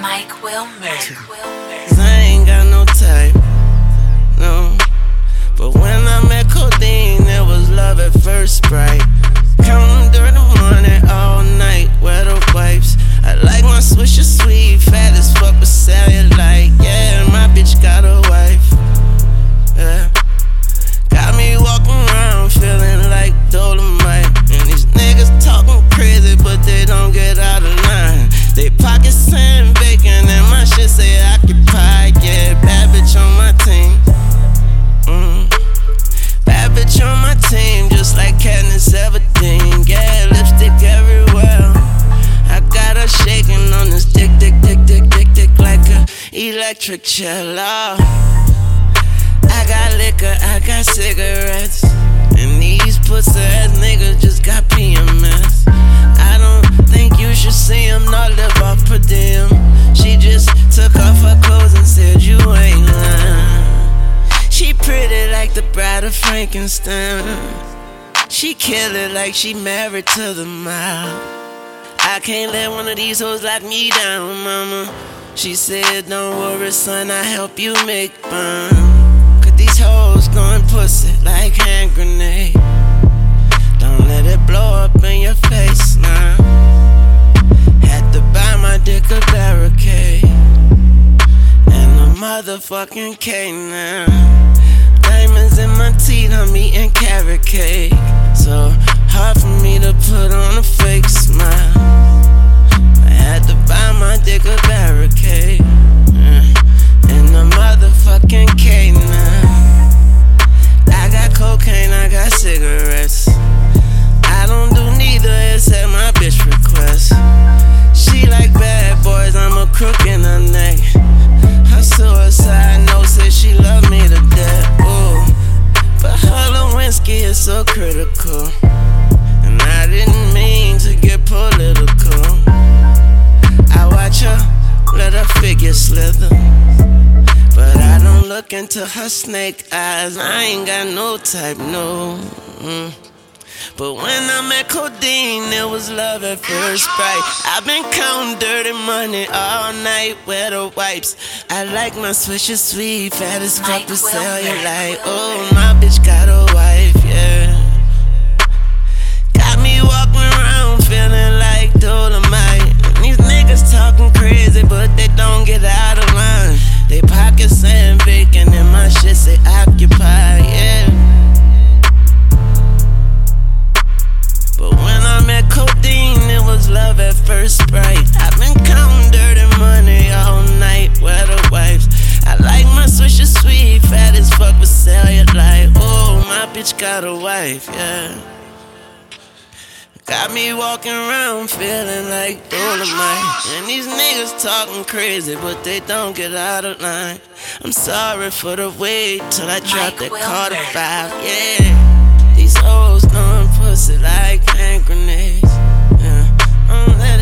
Mike Wilmer. 'Cause I ain't got no type, no. But when I met codeine, it was love at first sight. Counting dirty money all night, where the wipes. I like my swisher sweet, fat as fuck with cellulite. Yeah, my bitch got a wife. Yeah. Got me walking around feeling like Dolomite. And these niggas talking crazy, but they don't get out of line. They pockets saying bacon and my shit say occupied. Yeah, bad bitch on my team. Bad bitch on my team, just like Katniss Everdeen. Yeah, lipstick everywhere. I got her shaking on this dick like a electric cello. I got liquor, I got cigarettes, and these pussy ass niggas just got PMS. I don't think you should see him, not live off per diem. She just took off her clothes and said you ain't lying. She pretty like the bride of Frankenstein. She kill it like she married to the mob. I can't let one of these hoes lock me down, mama. She said, don't worry, son, I help you make fun. These hoes going pussy like hand grenade. Don't let it blow up in your face now. Had to buy my dick a barricade and a motherfucking cake now. Diamonds in my teeth, I'm eating carrot cake. So hard for me to put on a fake smile. I had to buy my dick a barricade and a motherfucking cake now. I got cocaine, I got cigarettes. I don't do neither except my bitch request. She like bad boys, I'm a crook in her neck. Her suicide note says she love me to death. Ooh, but her Lewinsky is so critical, and I didn't mean to get political. I watch her, let her figure slither, but I don't look into her snake eyes. I ain't got no type, no. But when I met codeine, it was love at first sight. I've been counting dirty money all night, where the wipes. I like my swisher sweet, fat as fuck with cellulite. Oh, my bitch got a wife, yeah. Got me walking around feeling like Dolomite. And these niggas talking crazy, but they don't get out of line. They pockets saying bacon and my shit say occupied, yeah. But when I met codeine, it was love at first sight. I've been counting dirty money all night, where the wipes. I like my swisher sweet, fat as fuck with cellulite. Oh, my bitch got a wife, yeah. Got me walking around feeling like Dolomite. And these niggas talking crazy, but they don't get out of line. I'm sorry for the wait till I drop that Carter 5, yeah. These hoes throwing pussy like hand grenades, yeah. Don't let